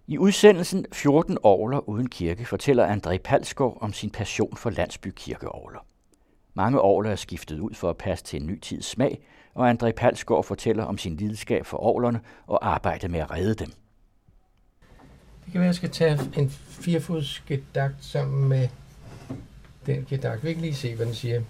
I udsendelsen 14 orgler uden kirke fortæller André Palsgaard om sin passion for landsbykirkeorgler. Mange orgler er skiftet ud for at passe til en ny tids smag, og André Palsgaard fortæller om sin lidenskab for orglerne og arbejdet med at redde dem. Det kan være, at jeg skal tage en 4-fods gedakt sammen med den gedakt. Vi kan lige se, hvad den siger.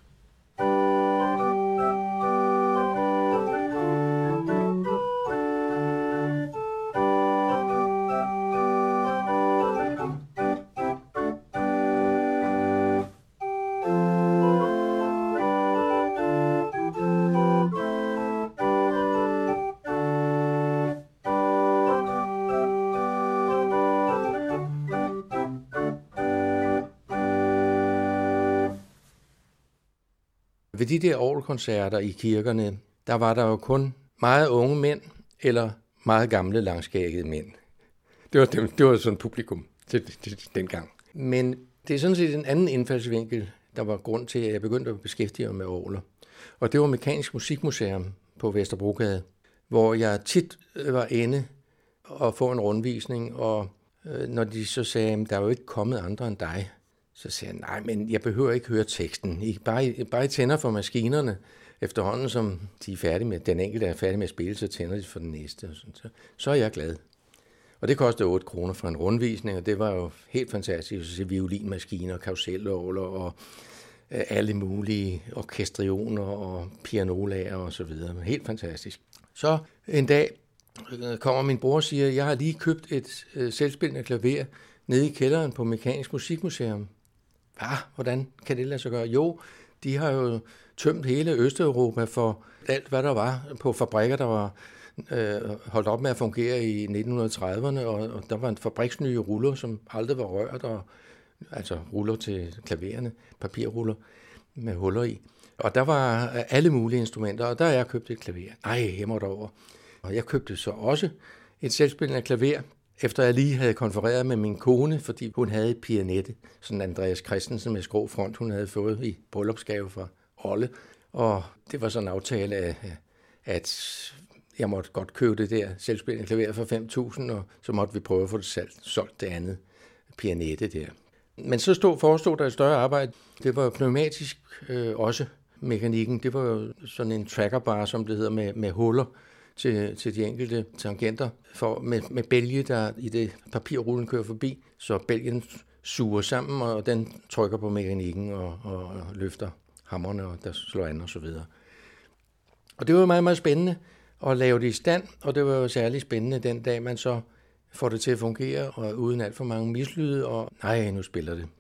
Ved de der orgelkoncerter i kirkerne, der var der jo kun meget unge mænd eller meget gamle langskæggede mænd. Det var sådan et publikum til dengang. Men det er sådan set en anden indfaldsvinkel, der var grund til, at jeg begyndte at beskæftige mig med orgler. Og det var Mekanisk Musikmuseum på Vesterbrogade, hvor jeg tit var inde og få en rundvisning, og når de så sagde, at der er jo ikke kommet andre end dig, så sagde jeg, nej, men jeg behøver ikke høre teksten. Bare I tænder for maskinerne. Efterhånden, som de er færdige med, den enkelte er færdig med at spille, så tænder de for den næste. Så er jeg glad. Og det kostede 8 kroner for en rundvisning, og det var jo helt fantastisk at se violinmaskiner, karruselorgler og alle mulige orkestrioner og pianolager og så videre. Helt fantastisk. Så en dag kommer min bror og siger, jeg har lige købt et selvspillende klaver nede i kælderen på Mekanisk Musikmuseum. Hvordan kan det lade sig gøre? Jo, de har jo tømt hele Østeuropa for alt, hvad der var på fabrikker, der var holdt op med at fungere i 1930'erne, og der var en fabriksnye ruller, som aldrig var rørt, altså ruller til klavererne, papirruller med huller i. Og der var alle mulige instrumenter, og der har jeg købt et klaver. Hæmmer derover. Og jeg købte så også et selvspillende klaver, efter jeg lige havde konfereret med min kone, fordi hun havde et pianette, sådan Andreas Christensen med skrå front, hun havde fået i bryllupsgave fra Olle. Og det var sådan en aftale, at jeg måtte godt købe det der selvspillende klaver for 5.000, og så måtte vi prøve at få det solgt det andet pianette der. Men så forestod der et større arbejde. Det var jo pneumatisk også, mekanikken. Det var jo sådan en trackerbar, som det hedder, med huller til de enkelte tangenter, med bælge, der i det papirrullen kører forbi, så bælgen suger sammen, og den trykker på mekanikken og løfter hammerne, og der slår an og så videre. Og det var meget, meget spændende at lave det i stand, og det var jo særlig spændende den dag, man så får det til at fungere, og uden alt for mange mislyde, og nu spiller det.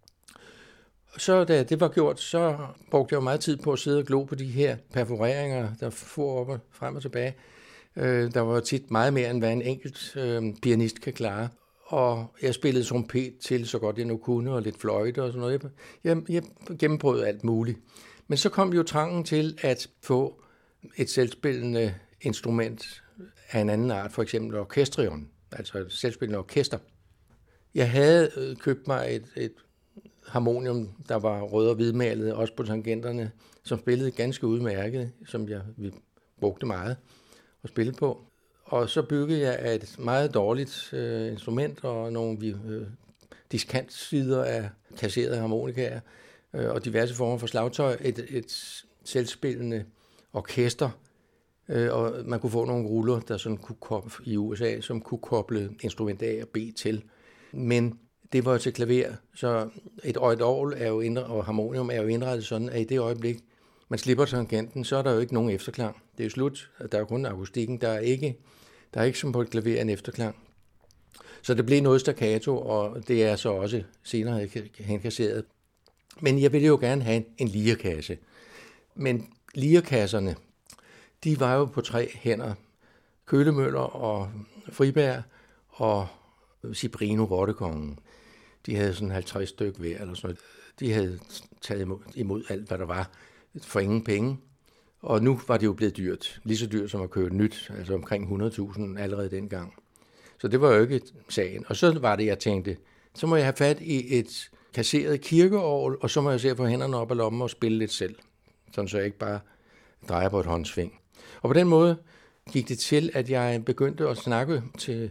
Så da det var gjort, så brugte jeg jo meget tid på at sidde og glo på de her perforeringer, der for op og frem og tilbage. Der var tit meget mere, end hvad en enkelt pianist kan klare. Og jeg spillede trompet til, så godt jeg nu kunne, og lidt fløjte og sådan noget. Jeg gennembrød alt muligt. Men så kom jo trangen til at få et selvspillende instrument af en anden art, for eksempel orkestrion, altså et selvspillende orkester. Jeg havde købt mig et harmonium, der var rød og hvidmalet, også på tangenterne, som spillede ganske udmærket, som vi brugte meget at spille på. Og så byggede jeg et meget dårligt instrument og nogle diskantsider af kasserede harmonikaer og diverse former for slagtøj, et selvspillende orkester, og man kunne få nogle ruller, der sådan kunne i USA, som kunne koble instrument A og B til. Men det var jo til klaver, så et orgel er jo og harmonium er jo indrettet sådan, at i det øjeblik, man slipper tangenten, så er der jo ikke nogen efterklang. Det er jo slut. Der er kun akustikken. Der er ikke som på et klaver en efterklang. Så det blev noget staccato, og det er så også senere henkasseret. Men jeg ville jo gerne have en lirekasse. Men lirekasserne, de var jo på 3 hænder. Kølemøller og Friberg og Cipriano Rottekongen. De havde sådan 50 stykker hver eller sådan noget. De havde taget imod alt, hvad der var, for ingen penge. Og nu var det jo blevet dyrt. Lige så dyrt som at købe nyt, altså omkring 100.000 allerede dengang. Så det var jo ikke sagen. Og så var det, jeg tænkte, så må jeg have fat i et kasseret kirkeorgel, og så må jeg se at få hænderne op af lommen og spille lidt selv. Sådan så jeg ikke bare drejer på et håndsving. Og på den måde gik det til, at jeg begyndte at snakke til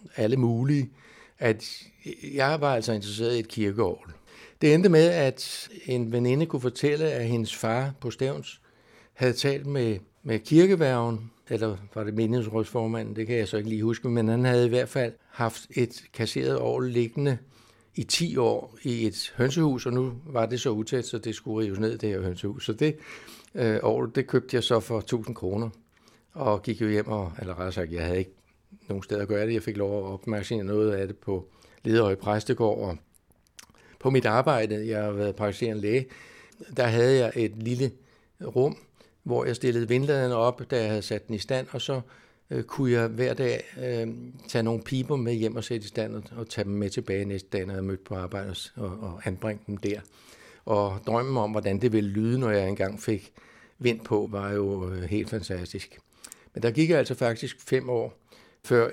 alle mulige, at jeg var altså interesseret i et kirkeorgel. Det endte med, at en veninde kunne fortælle, at hendes far på Stevns havde talt med kirkeværgen, eller var det menighedsrådsformanden, det kan jeg så ikke lige huske, men han havde i hvert fald haft et kasseret orgel liggende i 10 år i et hønsehus, og nu var det så utæt, så det skulle rives ned, det her hønsehus. Så det orgel, det købte jeg så for 1000 kroner, og gik jo hjem, eller rettere sagt, jeg havde ikke nogen steder at gøre det. Jeg fik lov at opmærksomhed noget af det på Lederhøj Præstegård, og på mit arbejde, jeg har været praktiserende læge, der havde jeg et lille rum, hvor jeg stillede vindladerne op, da jeg havde sat den i stand, og så kunne jeg hver dag tage nogle piber med hjem og sætte i stand og tage dem med tilbage næste dag, når jeg mødte på arbejde og anbringe dem der. Og drømmen om, hvordan det ville lyde, når jeg engang fik vind på, var jo helt fantastisk. Men der gik altså faktisk 5 år, før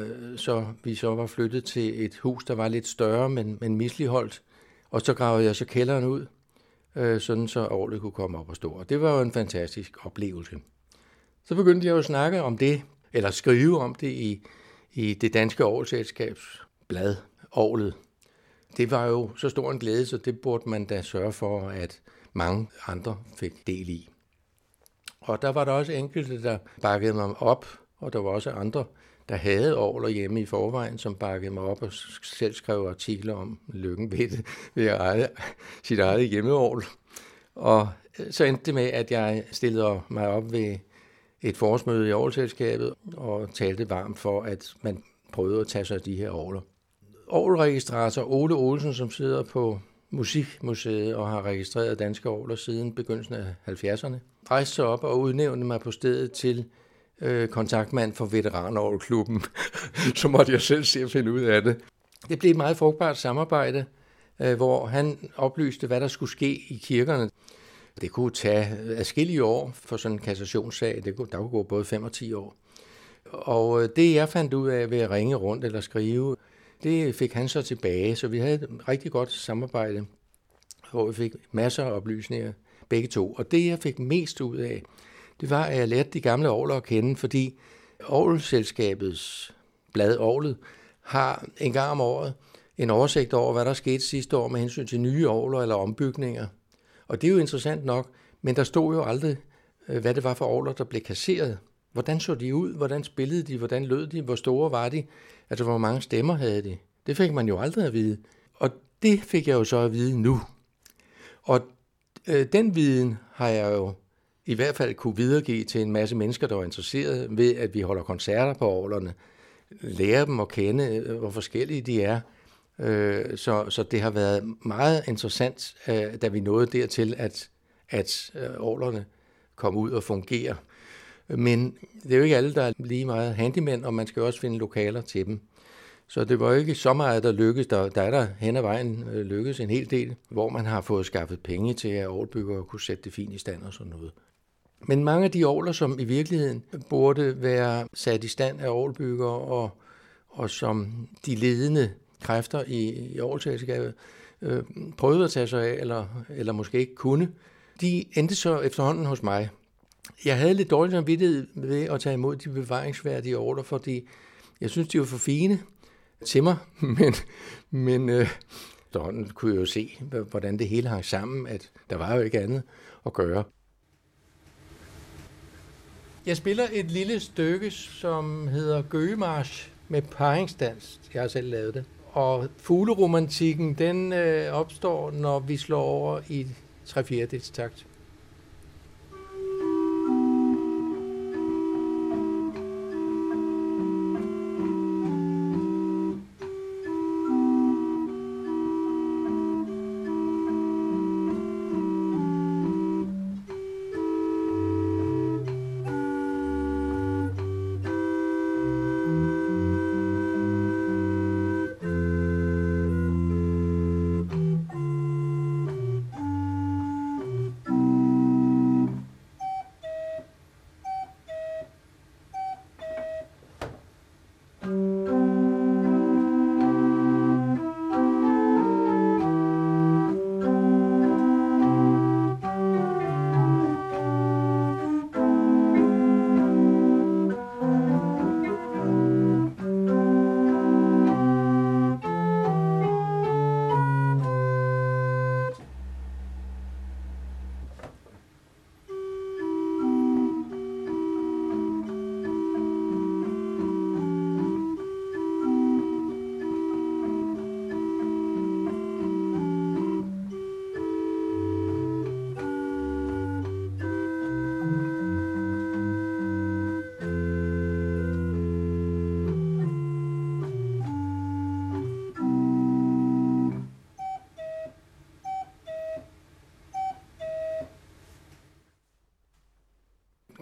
vi så var flyttet til et hus, der var lidt større, men misligholdt. Og så gravede jeg så kælderen ud, sådan så orglet kunne komme op og stå. Og det var jo en fantastisk oplevelse. Så begyndte jeg jo at snakke om det, eller skrive om det i det danske orgelselskabs blad, Orglet. Det var jo så stor en glæde, så det burde man da sørge for, at mange andre fik del i. Og der var der også enkelte, der bakkede mig op, og der var også andre, der havde orgler hjemme i forvejen, som bakkede mig op og selv skrev artikler om lykken ved at eje sit eget hjemmeorgel. Og så endte det med, at jeg stillede mig op ved et forårsmøde i orgelselskabet og talte varmt for, at man prøvede at tage sig af de her orgler. Orgelregistrator Ole Olsen, som sidder på Musikmuseet og har registreret danske orgler siden begyndelsen af 70'erne, rejste sig op og udnævnte mig på stedet til kontaktmand for Veteranorgelklubben, så måtte jeg selv se at finde ud af det. Det blev et meget frugtbart samarbejde, hvor han oplyste, hvad der skulle ske i kirkerne. Det kunne tage adskillige år for sådan en kassationssag. Der kunne gå både 5 og 10 år. Og det, jeg fandt ud af ved at ringe rundt eller skrive, det fik han så tilbage. Så vi havde et rigtig godt samarbejde, hvor vi fik masser af oplysninger, begge to. Og det, jeg fik mest ud af, det var, at jeg lærte de gamle orgler at kende, fordi orgelselskabets blad Orglet har en gang om året en oversigt over, hvad der skete sidste år med hensyn til nye orgler eller ombygninger. Og det er jo interessant nok, men der stod jo aldrig, hvad det var for orgler, der blev kasseret. Hvordan så de ud? Hvordan spillede de? Hvordan lød de? Hvor store var de? Altså, hvor mange stemmer havde de? Det fik man jo aldrig at vide. Og det fik jeg jo så at vide nu. Og den viden har jeg jo i hvert fald kunne videregive til en masse mennesker, der var interesserede ved, at vi holder koncerter på orglerne, lærer dem at kende, hvor forskellige de er. Så det har været meget interessant, da vi nåede dertil, at orglerne kom ud og fungerer. Men det er jo ikke alle, der er lige meget handymænd, og man skal også finde lokaler til dem. Så det var jo ikke så meget, der lykkedes. Der er der hen ad vejen lykkedes en hel del, hvor man har fået skaffet penge til, at orgelbyggere kunne sætte det fint i stand og sådan noget. Men mange af de orgler, som i virkeligheden burde være sat i stand af orgelbyggere, og som de ledende kræfter i orgelselskabet prøvede at tage sig af, eller måske ikke kunne, de endte så efterhånden hos mig. Jeg havde lidt dårlig samvittighed ved at tage imod de bevaringsværdige orgler, fordi jeg synes, de var for fine til mig, men efterhånden kunne jeg jo se, hvordan det hele hang sammen, at der var jo ikke andet at gøre. Jeg spiller et lille stykke, som hedder Gøgemarch med parringsdans. Jeg har selv lavet det. Og fugleromantikken, den opstår, når vi slår over i 3/4 takt.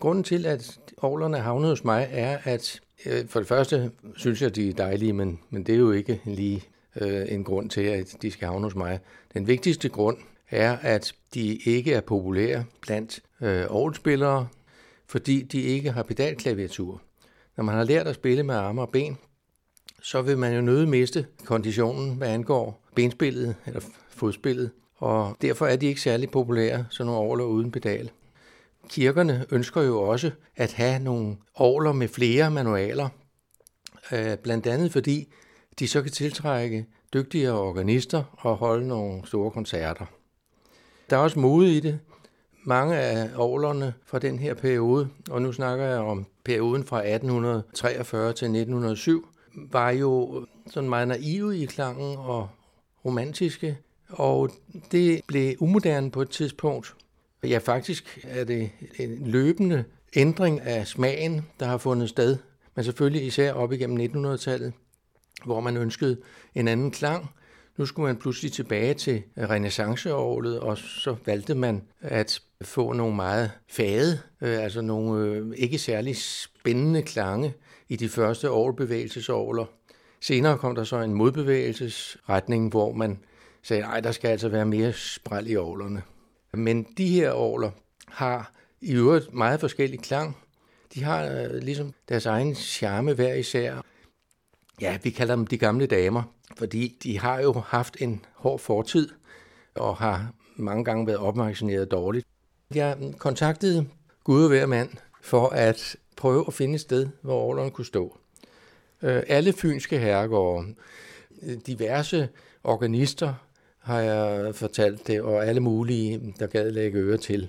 grunden til, at orglerne havnet hos mig, er, at for det første synes jeg, at de er dejlige, men det er jo ikke lige en grund til, at de skal havne hos mig. Den vigtigste grund er, at de ikke er populære blandt orgelspillere, fordi de ikke har pedalklaviatur. Når man har lært at spille med arme og ben, så vil man jo nødig miste konditionen, hvad angår benspillet eller fodspillet, og derfor er de ikke særlig populære, sådan nogle orgler uden pedal. Kirkerne ønsker jo også at have nogle orgler med flere manualer, blandt andet fordi de så kan tiltrække dygtigere organister og holde nogle store koncerter. Der er også mode i det. Mange af orglerne fra den her periode, og nu snakker jeg om perioden fra 1843 til 1907, var jo sådan meget naive i klangen og romantiske, og det blev umoderne på et tidspunkt. Ja, faktisk er det en løbende ændring af smagen, der har fundet sted, men selvfølgelig især op igennem 1900-tallet, hvor man ønskede en anden klang. Nu skulle man pludselig tilbage til renæssanceorglet, og så valgte man at få nogle meget fade, altså nogle ikke særlig spændende klange i de første orgelbevægelsesorgler. Senere kom der så en modbevægelsesretning, hvor man sagde, nej, der skal altså være mere spræl i orglerne. Men de her orgler har i øvrigt meget forskellig klang. De har ligesom deres egen charme hver især. Ja, vi kalder dem de gamle damer, fordi de har jo haft en hård fortid og har mange gange været opmagasineret dårligt. Jeg kontaktede Gud og hver mand for at prøve at finde et sted, hvor orglerne kunne stå. Alle fynske herregårde, diverse organister har jeg fortalt det, og alle mulige, der gad lægge øre til.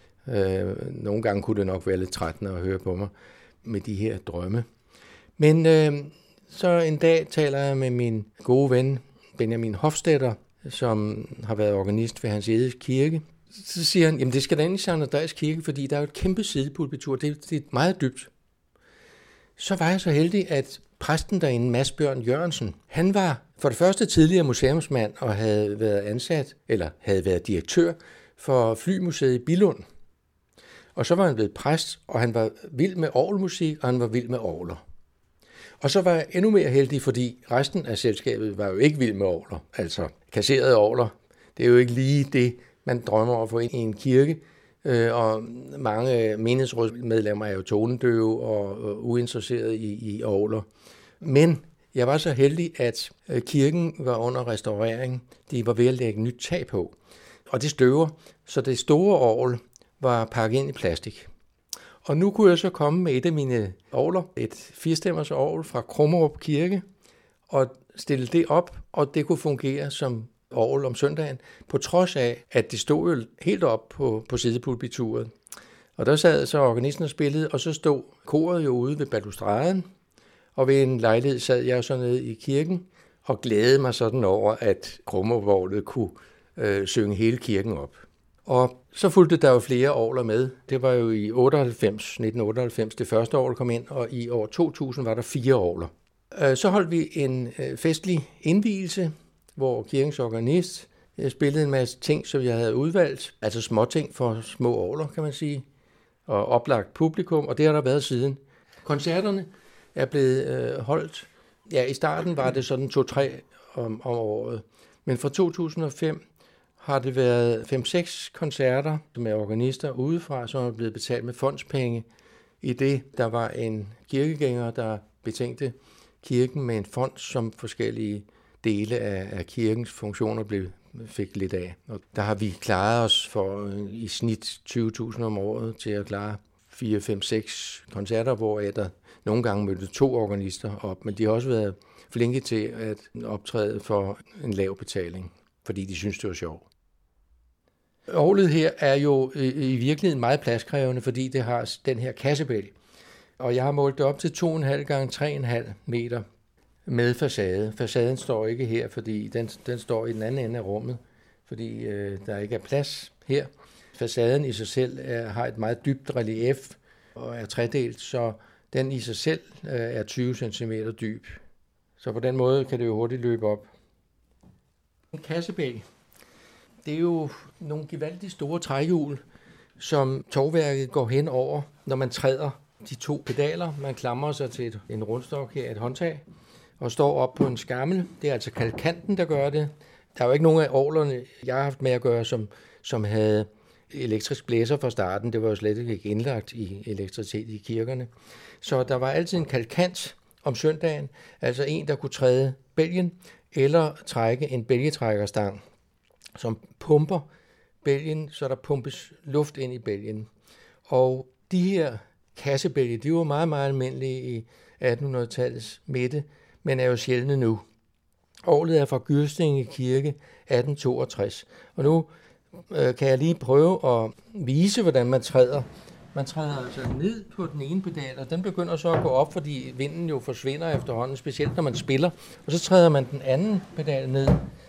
Nogle gange kunne det nok være lidt trættende at høre på mig med de her drømme. Men så en dag taler jeg med min gode ven Benjamin Hofstetter, som har været organist ved Hans Egedes Kirke. Så siger han, jamen det skal da ind i Sankt Andreas Kirke, fordi der er jo et kæmpe sidepulpitur, det er meget dybt. Så var jeg så heldig, at præsten derinde, Mads Bjørn Jørgensen, han var for det første tidligere museumsmand og havde været ansat, eller havde været direktør for Flymuseet i Billund. Og så var han blevet præst, og han var vild med orgelmusik, og han var vild med orgler. Og så var jeg endnu mere heldig, fordi resten af selskabet var jo ikke vild med orgler, altså kasserede orgler. Det er jo ikke lige det, man drømmer om at få ind i en kirke, og mange menighedsrådsmedlemmer er jo tonedøve og uinteresserede i orgler. Men jeg var så heldig, at kirken var under restaurering. De var ved at lægge nyt tag på, og det støver, så det store orgel var pakket ind i plastik. Og nu kunne jeg så komme med et af mine orgler, et 4-stemmers orgel fra Krummerup Kirke, og stille det op, og det kunne fungere som orgel om søndagen, på trods af, at det stod jo helt op på sidepulpituret. Og der sad så organisten og spillede, og så stod koret jo ude ved balustraden, og ved en lejlighed sad jeg så nede i kirken, og glædede mig sådan over, at Krummerup-orglet kunne synge hele kirken op. Og så fulgte der jo flere orgler med. Det var jo i 1998 det første orgel kom ind, og i år 2000 var der 4 orgler. Så holdt vi en festlig indvielse, hvor kirkens organist spillede en masse ting, som jeg havde udvalgt, altså småting for små orgler, kan man sige, og oplagt publikum, og det har der været siden. Koncerterne er blevet holdt. Ja, i starten var det sådan 2-3 om året, men fra 2005 har det været 5-6 koncerter med organister udefra, som er blevet betalt med fondspenge. I det, der var en kirkegænger, der betænkte kirken med en fond, som forskellige dele af kirkens funktioner fik lidt af. Og der har vi klaret os for i snit 20.000 om året til at klare 4-5-6 koncerter, hvor der nogle gange mødte 2 organister op, men de har også været flinke til at optræde for en lav betaling, fordi de synes, det var sjovt. Orglet her er jo i virkeligheden meget pladskrævende, fordi det har den her kassebæl. Og jeg har målt det op til 2,5 gange 3,5 meter med facade. Facaden står ikke her, fordi den står i den anden ende af rummet, fordi der ikke er plads her. Facaden i sig selv har et meget dybt relief og er tredelt, så den i sig selv er 20 cm dyb. Så på den måde kan det jo hurtigt løbe op. En kassebæl, det er jo nogle gevaldigt store træhjul, som tovværket går hen over, når man træder de 2 pedaler. Man klamrer sig til en rundstok her, et håndtag, og står op på en skammel. Det er altså kalkanten, der gør det. Der er jo ikke nogen af orglerne, jeg har haft med at gøre, som havde elektrisk blæser fra starten. Det var jo slet ikke indlagt i elektricitet i kirkerne. Så der var altid en kalkant om søndagen, altså en, der kunne træde bælgen, eller trække en bælgetrækkerstang, som pumper bælgen, så der pumpes luft ind i bælgen. Og de her kassebælge, de var meget, meget almindelige i 1800-tallets midte, men er jo sjældne nu. Orglet er fra Gyrstinge Kirke 1862. Og nu kan jeg lige prøve at vise, hvordan man træder. Man træder altså ned på den ene pedal, og den begynder så at gå op, fordi vinden jo forsvinder efterhånden, specielt når man spiller. Og så træder man den anden pedal ned.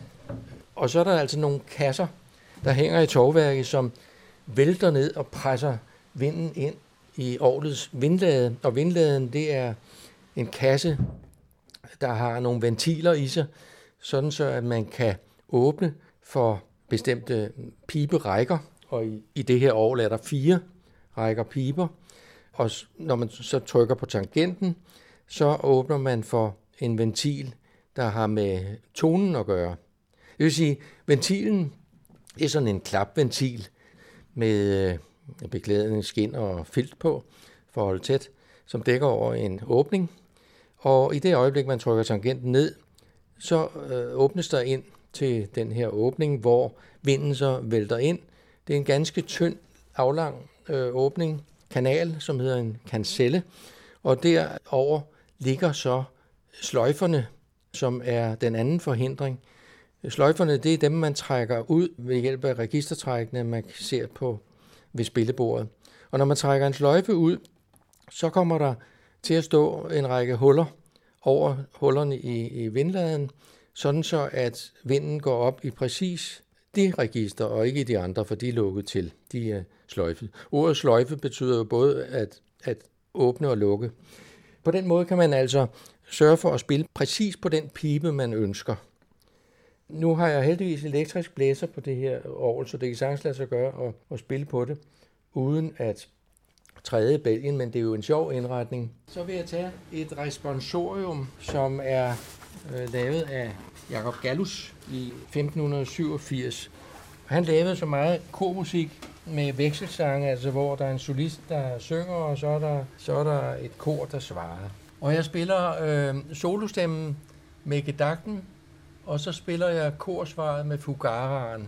Og så er der altså nogle kasser, der hænger i tovværket, som vælter ned og presser vinden ind i orglets vindlade. Og vindladen, det er en kasse, der har nogle ventiler i sig, sådan så at man kan åbne for bestemte piberækker. Og i det her orgel er der 4 rækker piber. Og når man så trykker på tangenten, så åbner man for en ventil, der har med tonen at gøre. Det vil sige, ventilen er sådan en klapventil med beklædning, skin og filt på for at holde tæt, som dækker over en åbning. Og i det øjeblik, man trykker tangenten ned, så åbnes der ind til den her åbning, hvor vinden så vælter ind. Det er en ganske tynd, aflang åbning, kanal, som hedder en kancelle, og derover ligger så sløjferne, som er den anden forhindring. Sløjferne, det er dem, man trækker ud ved hjælp af registertrækkene, man ser på ved spillebordet. Og når man trækker en sløjfe ud, så kommer der til at stå en række huller over hullerne i vindladen, sådan så at vinden går op i præcis de register, og ikke i de andre, for de er lukket til. De er sløjfet. Ordet sløjfe betyder jo både at åbne og lukke. På den måde kan man altså sørge for at spille præcis på den pibe, man ønsker. Nu har jeg heldigvis elektrisk blæser på det her orgel, så det kan sagtens lade sig gøre at spille på det, uden at træde bælgen, men det er jo en sjov indretning. Så vil jeg tage et responsorium, som er lavet af Jacob Gallus i 1587. Han lavede så meget kormusik med vekselsange, altså hvor der er en solist, der synger, og så er der et kor, der svarer. Og jeg spiller solostemmen med gedagten, og så spiller jeg korsvaret med fugaraen.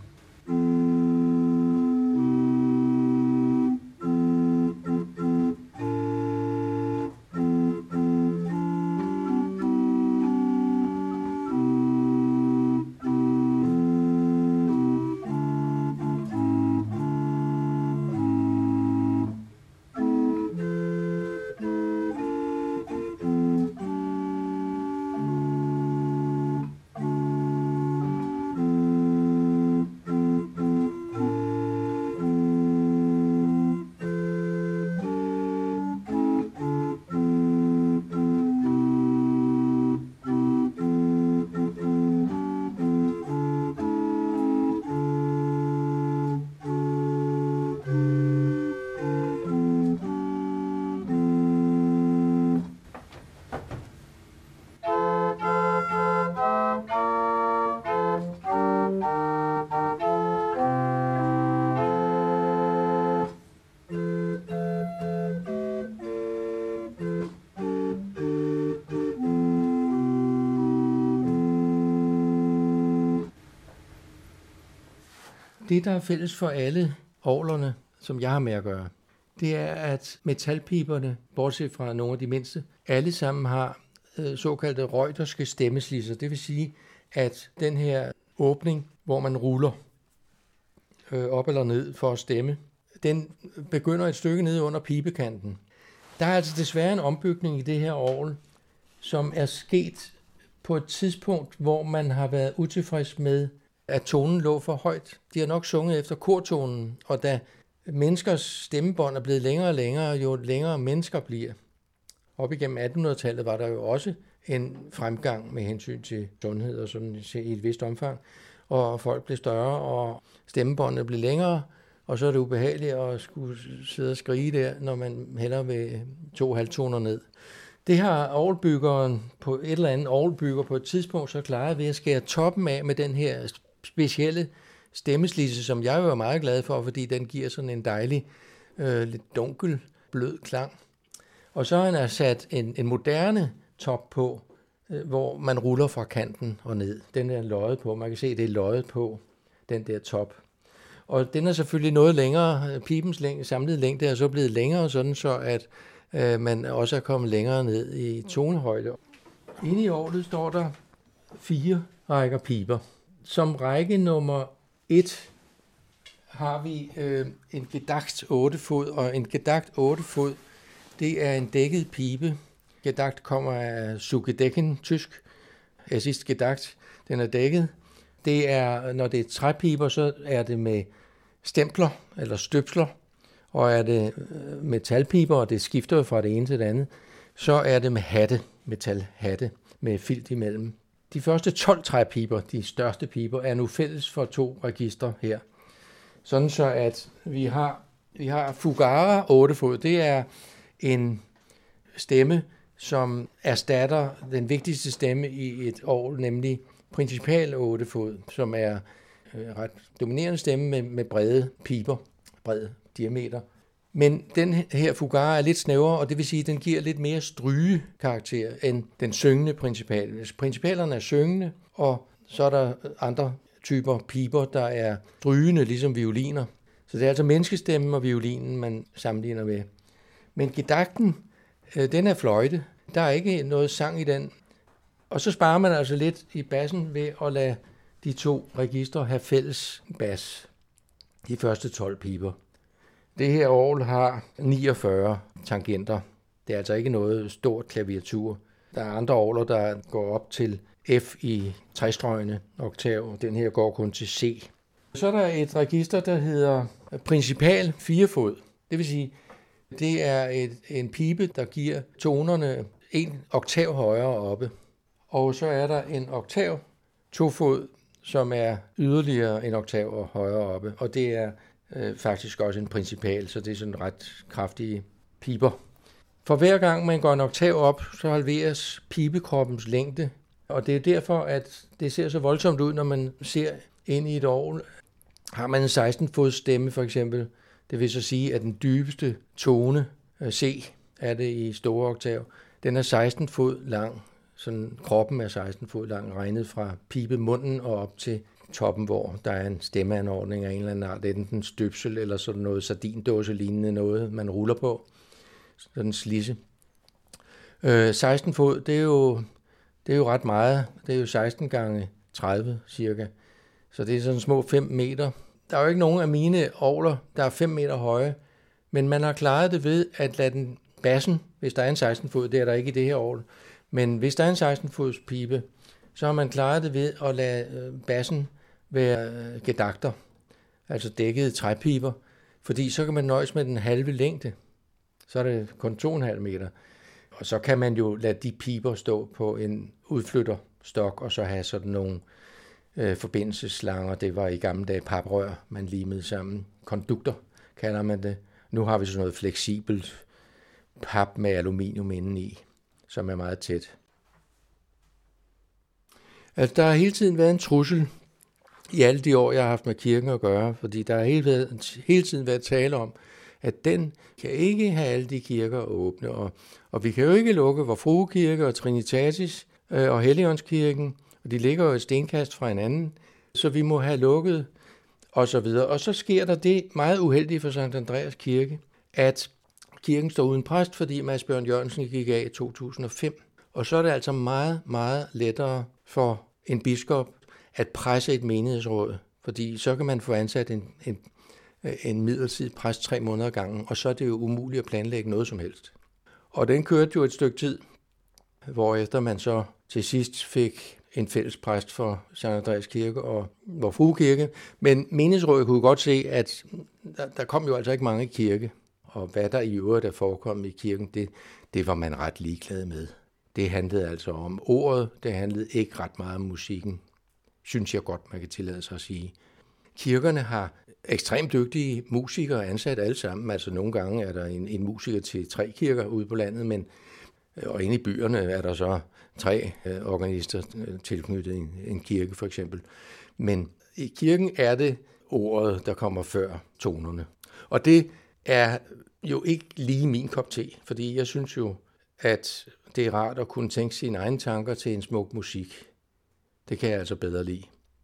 Det, der er fælles for alle orglerne, som jeg har med at gøre, det er, at metalpiberne, bortset fra nogle af de mindste, alle sammen har såkaldte reuterske stemmeslisser. Det vil sige, at den her åbning, hvor man ruller op eller ned for at stemme, den begynder et stykke nede under pibekanten. Der er altså desværre en ombygning i det her orgel, som er sket på et tidspunkt, hvor man har været utilfreds med, at tonen lå for højt. De har nok sunget efter kortonen, og da menneskers stemmebånd er blevet længere og længere, jo længere mennesker bliver. Op igennem 1800-tallet var der jo også en fremgang med hensyn til sundhed og sådan i et vist omfang, og folk blev større, og stemmebåndene blev længere, og så er det ubehageligt at skulle sidde og skrige der, når man hellere vil 2 halvtoner ned. Det har orgelbyggeren på et eller andet orgelbygger på et tidspunkt så klaret ved at skære toppen af med den her specielle stemmeslidse, som jeg jo er meget glad for, fordi den giver sådan en dejlig, lidt dunkel, blød klang. Og så har han sat en moderne top på, hvor man ruller fra kanten og ned. Den er løjet på. Man kan se, det er løjet på, den der top. Og den er selvfølgelig noget længere. Pibens samlede længde er så blevet længere, sådan så at man også er kommet længere ned i tonehøjde. Inde i orglet står der 4 rækker piber. Som række nummer 1 har vi en gedagt 8-fod, og en gedagt 8-fod, det er en dækket pibe. Gedagt kommer af Zugedecken, tysk. Assist gedagt, den er dækket. Det er, når det er træpiber, så er det med stempler eller støbsler, og er det metalpiber, og det skifter fra det ene til det andet, så er det med hatte, metalhatte, med filt imellem. De første 12 træpiber, de største piber, er nu fælles for 2 registre her. Sådan så, at vi har Fugara 8-fod. Det er en stemme, som erstatter den vigtigste stemme i et orgel, nemlig principal 8-fod, som er ret dominerende stemme med brede piber, bred diameter. Men den her Fugara er lidt snævrere, og det vil sige, at den giver lidt mere strygekarakter end den syngende principal. Principalerne er syngende, og så er der andre typer piber, der er strygende, ligesom violiner. Så det er altså menneskestemmen og violinen, man sammenligner med. Men gedagten, den er fløjte. Der er ikke noget sang i den. Og så sparer man altså lidt i bassen ved at lade de 2 registre have fælles bas. De første 12 piber. Det her orgel har 49 tangenter. Det er altså ikke noget stort klaviatur. Der er andre orgler, der går op til F i trestrøgende oktav. Den her går kun til C. Så er der et register, der hedder principal 4-fod. Det vil sige, det er en pibe, der giver tonerne 1 oktav højere oppe. Og så er der en oktav 2-fod, som er yderligere en oktav højere oppe. Og det er faktisk også en principal, så det er sådan ret kraftige piber. For hver gang man går en oktav op, så halveres pibekroppens længde. Og det er derfor, at det ser så voldsomt ud, når man ser ind i et orgel. Har man en 16-fods stemme for eksempel, det vil så sige, at den dybeste tone, C, er det i store oktav, den er 16 fod lang. Sådan kroppen er 16 fod lang, regnet fra pibemunden og op til toppen, hvor der er en stemmeanordning af en eller anden art, enten støbsel eller sådan noget sardindåse lignende noget, man ruller på. Sådan en slidse. 16 fod, det er jo ret meget. Det er jo 16 gange 30 cirka. Så det er sådan små 5 meter. Der er jo ikke nogen af mine orgler, der er 5 meter høje, men man har klaret det ved at lade den bassen, hvis der er en 16 fod, det er der ikke i det her orgel, men hvis der er en 16 fods pibe, så har man klaret det ved at lade bassen være gedagter, altså dækkede træpiber, fordi så kan man nøjes med den halve længde. Så er det kun 2,5 meter. Og så kan man jo lade de piber stå på en udflytterstok, og så have sådan nogle forbindelsesslanger. Det var i gamle dage paprør, man limede sammen. Kondukter kalder man det. Nu har vi sådan noget fleksibelt pap med aluminium indeni, som er meget tæt. Altså, der har hele tiden været en trussel i alle de år, jeg har haft med kirken at gøre, fordi der har hele tiden været tale om, at den kan ikke have alle de kirker åbne, og vi kan jo ikke lukke Vor Frue Kirke og Trinitatis og Helligåndskirken, og de ligger jo et stenkast fra hinanden, så vi må have lukket og så videre. Og så sker der det meget uheldige for Sankt Andreas Kirke, at kirken står uden præst, fordi Mads Bjørn Jørgensen gik af i 2005. Og så er det altså meget, meget lettere for en biskop at presse et menighedsråd, fordi så kan man få ansat en midlertidig præst 3 måneder ad gangen, og så er det jo umuligt at planlægge noget som helst. Og den kørte jo et stykke tid, hvorefter man så til sidst fik en fælles præst for Sankt Andreas Kirke og Vor Frue Kirke. Men menighedsrådet kunne godt se, at der kom jo altså ikke mange i kirke, og hvad der i øvrigt er forekommet i kirken, det var man ret ligeglad med. Det handlede altså om ordet, det handlede ikke ret meget om musikken, synes jeg godt, man kan tillade sig at sige. kirkerne har ekstremt dygtige musikere ansat alle sammen. Altså nogle gange er der en musiker til 3 kirker ude på landet, og inde i byerne er der så 3 organister tilknyttet en kirke for eksempel. Men i kirken er det ordet, der kommer før tonerne. Og det er jo ikke lige min kop te, fordi jeg synes jo, at det er rart at kunne tænke sine egne tanker til en smuk musik. Det kan jeg altså bedre lide.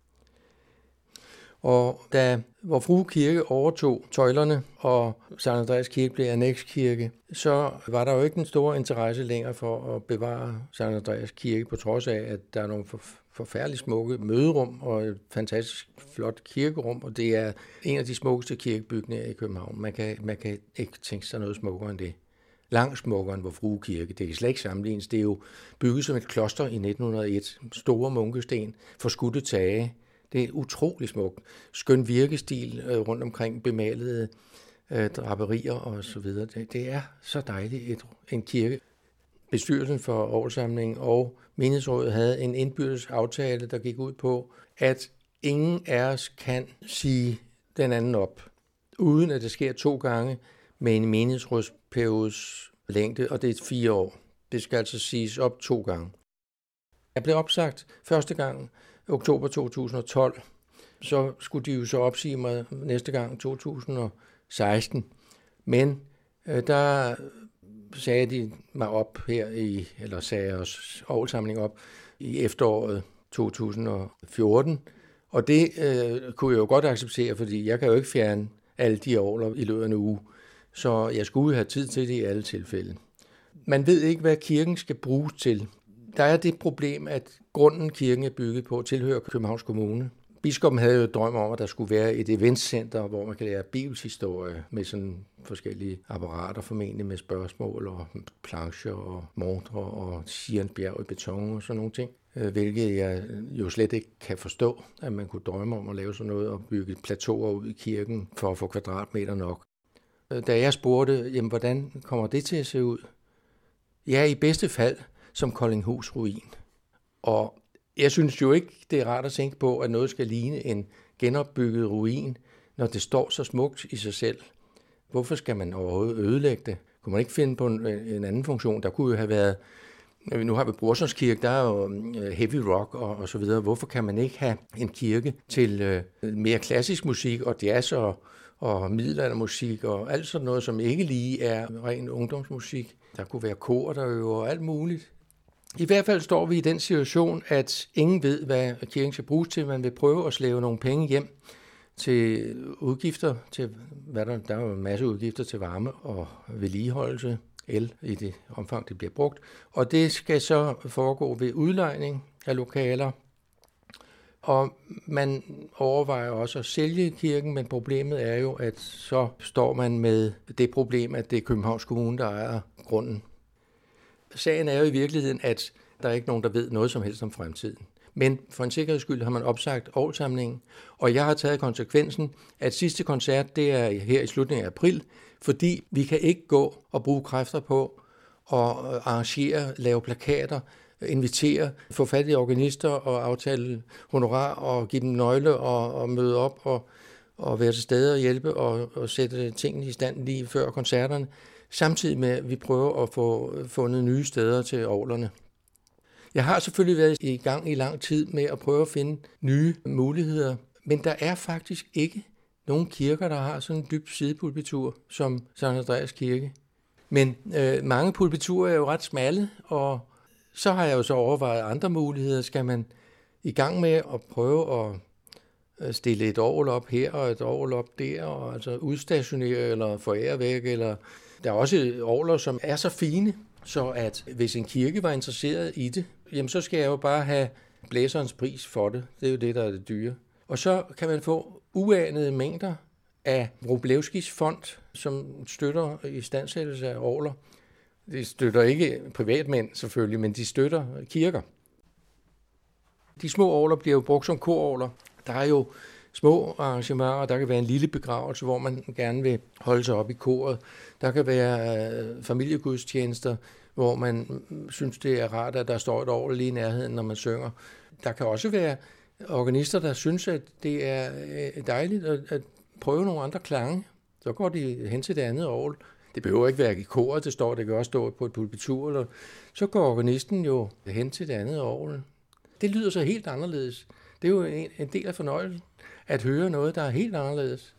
Og da Vor Frue Kirke overtog tøjlerne, og Sankt Andreas Kirke blev annekskirke, så var der jo ikke den store interesse længere for at bevare Sankt Andreas Kirke, på trods af, at der er nogle forfærdeligt smukke møderum og et fantastisk flot kirkerum, og det er en af de smukkeste kirkebygninger i København. Man kan ikke tænke sig noget smukkere end det. Langt smukkere end Vor Frue Kirke. Det kan slet ikke sammenlignes. Det er jo bygget som et kloster i 1901. Store munkesten, forskudte tage. Det er utrolig smukt. Skøn virkestil rundt omkring, bemalede draperier og så videre. Det er så dejligt en kirke. Bestyrelsen for orgelsamlingen og menighedsrådet havde en indbyrdes aftale, der gik ud på, at ingen af os kan sige den anden op, uden at det sker 2 gange med en menighedsrådsperiodes længde, og det er 4 år. Det skal altså siges op 2 gange. Jeg blev opsagt første gang oktober 2012, så skulle de jo så opsige mig næste gang 2016. Men der sagde de mig op sagde os orgelsamling op i efteråret 2014. Og det kunne jeg jo godt acceptere, fordi jeg kan jo ikke fjerne alle de orgler i løbet af en uge. Så jeg skulle have tid til det i alle tilfælde. Man ved ikke, hvad kirken skal bruges til. Der er det problem, at grunden kirken er bygget på tilhører Københavns Kommune. Biskoppen havde jo drøm om, at der skulle være et eventcenter, hvor man kan lære bibelshistorie med sådan forskellige apparater, formentlig med spørgsmål og plancher og montre og Siernsbjerg i beton og sådan nogle ting. Hvilket jeg jo slet ikke kan forstå, at man kunne drømme om at lave sådan noget og bygge plateauer ud i kirken for at få kvadratmeter nok. Da jeg spurgte, jamen, hvordan kommer det til at se ud? Ja, i bedste fald som Koldinghus ruin. Og jeg synes jo ikke, det er rart at tænke på, at noget skal ligne en genopbygget ruin, når det står så smukt i sig selv. Hvorfor skal man overhovedet ødelægge det? Kunne man ikke finde på en anden funktion? Der kunne jo have været, nu har vi Brorsons Kirke, der er jo heavy rock og så videre. Hvorfor kan man ikke have en kirke til mere klassisk musik og jazz og middelaldermusik og alt sådan noget, som ikke lige er ren ungdomsmusik? Der kunne være kor, der øver og alt muligt. I hvert fald står vi i den situation, at ingen ved, hvad kirken skal bruges til. Man vil prøve at slæve nogle penge hjem til udgifter, til der er jo en masse udgifter til varme og vedligeholdelse, el i det omfang, det bliver brugt. Og det skal så foregå ved udlejning af lokaler. Og man overvejer også at sælge kirken, men problemet er jo, at så står man med det problem, at det er Københavns Kommune, der ejer grunden. Sagen er jo i virkeligheden, at der er ikke nogen, der ved noget som helst om fremtiden. Men for en sikkerheds skyld har man opsagt orgelsamlingen, og jeg har taget konsekvensen, at sidste koncert, det er her i slutningen af april, fordi vi kan ikke gå og bruge kræfter på at arrangere, lave plakater, invitere, få fat i organister og aftale honorar og give dem nøgle og møde op og være til stede og hjælpe og sætte tingene i stand lige før koncerterne, samtidig med, at vi prøver at få fundet nye steder til orglerne. Jeg har selvfølgelig været i gang i lang tid med at prøve at finde nye muligheder, men der er faktisk ikke nogen kirker, der har sådan en dyb sidepulpitur som Sankt Andreas Kirke. Men mange pulpiturer er jo ret smalle, og så har jeg jo så overvejet andre muligheder. Skal man i gang med at prøve at stille et orgel op her og et orgel op der, og altså udstationere eller forære væk, eller der er også orgler, som er så fine, så at hvis en kirke var interesseret i det, jamen så skal jeg jo bare have blæserens pris for det. Det er jo det, der er det dyre. Og så kan man få uanede mængder af Wroblewskis fond, som støtter istandsættelse af orgler. De støtter ikke privatmænd selvfølgelig, men de støtter kirker. De små orgler bliver jo brugt som kororgler. Der er jo små arrangementer, der kan være en lille begravelse, hvor man gerne vil holde sig op i koret. Der kan være familiegudstjenester, hvor man synes, det er rart, at der står et orgel lige i nærheden, når man synger. Der kan også være organister, der synes, at det er dejligt at prøve nogle andre klange. Så går de hen til det andet orgel. Det behøver ikke være i koret, det kan også stå på et pulpitur. Eller så går organisten jo hen til det andet orgel. Det lyder så helt anderledes. Det er jo en del af fornøjelsen, at høre noget, der er helt anderledes.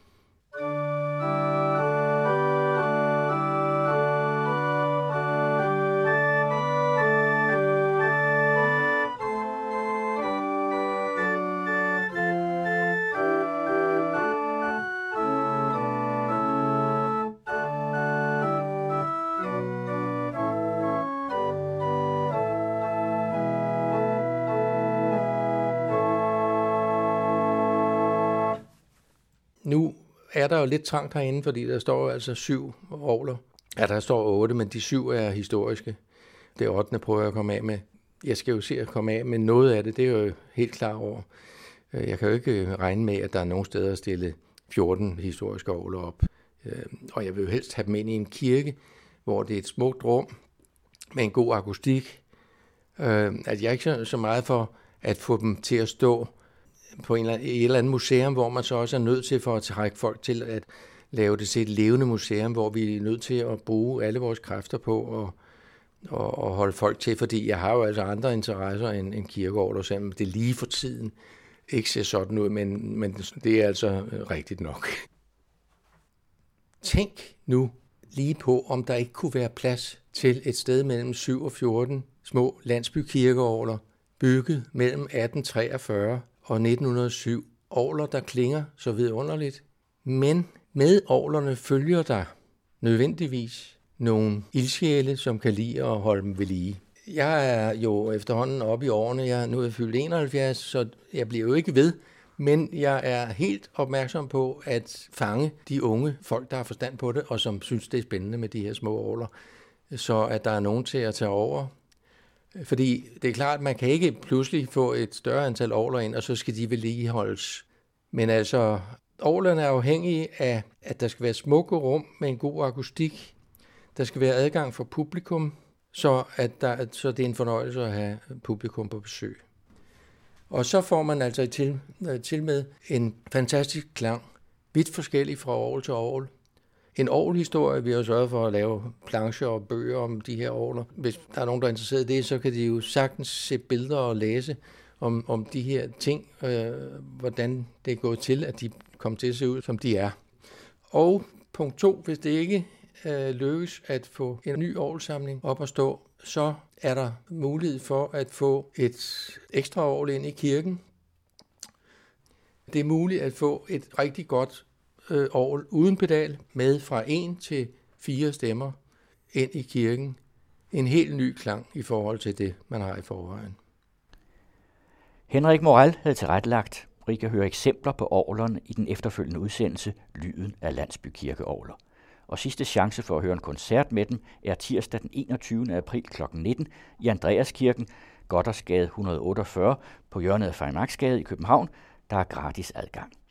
Nu er der jo lidt trangt herinde, fordi der står altså 7 orgler. Ja, der står 8, men de 7 er historiske. Det 8. prøver jeg at komme af med. Jeg skal jo se at komme af med noget af det, det er jo helt klar over. Jeg kan jo ikke regne med, at der er nogen steder at stille 14 historiske orgler op. Og jeg vil jo helst have dem ind i en kirke, hvor det er et smukt rum med en god akustik. At jeg ikke så meget for at få dem til at stå på et eller andet museum, hvor man så også er nødt til for at trække folk til at lave det til et levende museum, hvor vi er nødt til at bruge alle vores kræfter på og holde folk til, fordi jeg har jo altså andre interesser end kirkeorgler, selvom det lige for tiden ikke ser sådan ud, men det er altså rigtigt nok. Tænk nu lige på, om der ikke kunne være plads til et sted mellem 7 og 14 små landsbykirkeorgler, bygget mellem 1843 og 1907. Orgler, der klinger så vidunderligt. Men med orglerne følger der nødvendigvis nogle ildsjæle, som kan lide at holde dem ved lige. Jeg er jo efterhånden oppe i årene. Nu er jeg fyldt 71, så jeg bliver jo ikke ved. Men jeg er helt opmærksom på at fange de unge folk, der har forstand på det, og som synes, det er spændende med de her små orgler. Så at der er nogen til at tage over. Fordi det er klart, at man kan ikke pludselig få et større antal orgler ind, og så skal de vedligeholdes. Men altså, orglerne er afhængige af, at der skal være smukke rum med en god akustik. Der skal være adgang for publikum, så det er en fornøjelse at have publikum på besøg. Og så får man altså til med en fantastisk klang, vidt forskellig fra orgel til orgel. En orgelhistorie, vi har sørget for at lave plancher og bøger om de her orgler. Hvis der er nogen, der er interesseret i det, så kan de jo sagtens se billeder og læse om de her ting, hvordan det er gået til, at de kom til at se ud, som de er. Og punkt 2, hvis det ikke lykkes at få en ny orgelsamling op at stå, så er der mulighed for at få et ekstra orgel ind i kirken. Det er muligt at få et rigtig godt orgel uden pedal med fra 1 til 4 stemmer ind i kirken. En helt ny klang i forhold til det, man har i forvejen. Henrik Morel havde tilrettelagt, og I kan høre eksempler på orglerne i den efterfølgende udsendelse Lyden af landsbykirkeorgler. Og sidste chance for at høre en koncert med dem er tirsdag den 21. april kl. 19 i Andreaskirken, Gothersgade 148 på hjørnet af Frederiksmarksgade i København. Der er gratis adgang.